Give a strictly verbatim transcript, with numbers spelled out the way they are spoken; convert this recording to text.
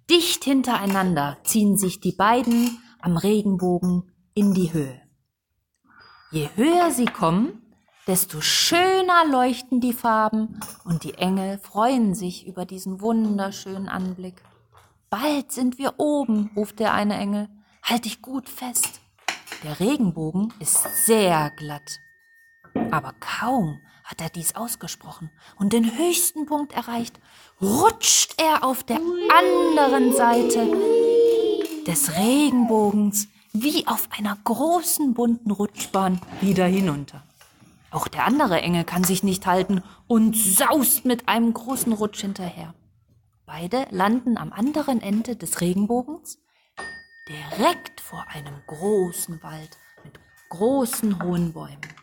Dicht hintereinander ziehen sich die beiden am Regenbogen in die Höhe. Je höher sie kommen, desto schöner leuchten die Farben und die Engel freuen sich über diesen wunderschönen Anblick. »Bald sind wir oben«, ruft der eine Engel. »Halt dich gut fest.« Der Regenbogen ist sehr glatt. Aber kaum hat er dies ausgesprochen und den höchsten Punkt erreicht, rutscht er auf der anderen Seite des Regenbogens wie auf einer großen bunten Rutschbahn wieder hinunter. Auch der andere Engel kann sich nicht halten und saust mit einem großen Rutsch hinterher. Beide landen am anderen Ende des Regenbogens, direkt vor einem großen Wald mit großen hohen Bäumen.